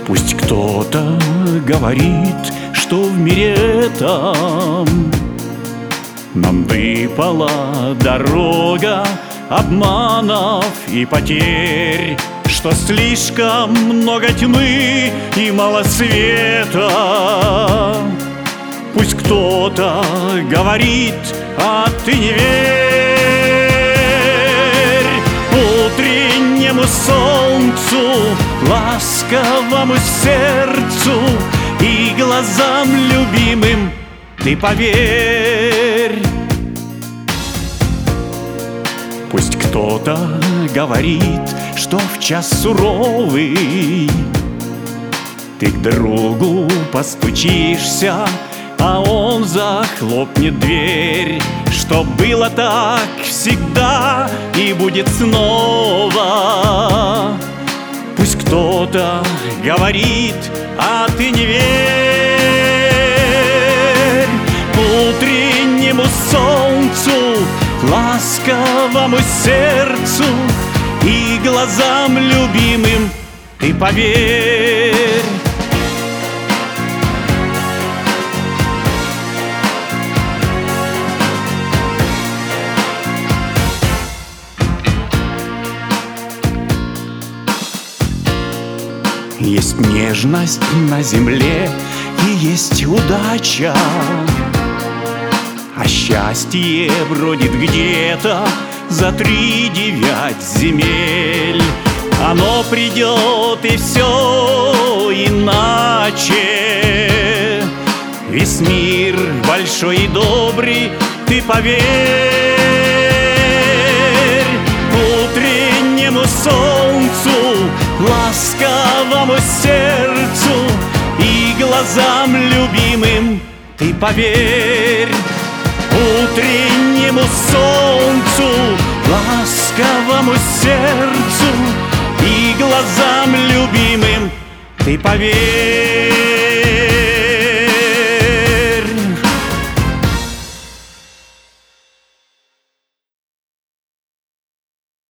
Пусть кто-то говорит, что в мире этом нам выпала дорога обманов и потерь, что слишком много тьмы и мало света. Пусть кто-то говорит, а ты не верь утреннему солнцу, ласковому сердцу и глазам любимым ты поверь. Пусть кто-то говорит, что в час суровый ты к другу постучишься, а он захлопнет дверь, что было так всегда и будет снова. Пусть кто-то говорит, а ты не верь утреннему солнцу, ласковому сердцу и глазам любимым ты поверь. Есть нежность на земле и есть удача, а счастье бродит где-то за 3-9 земель. Оно придет и все иначе. Весь мир большой и добрый, ты поверь утреннему солнцу, ласковому сердцу и глазам любимым ты поверь. Утреннему солнцу, ласковому сердцу и глазам любимым ты поверь.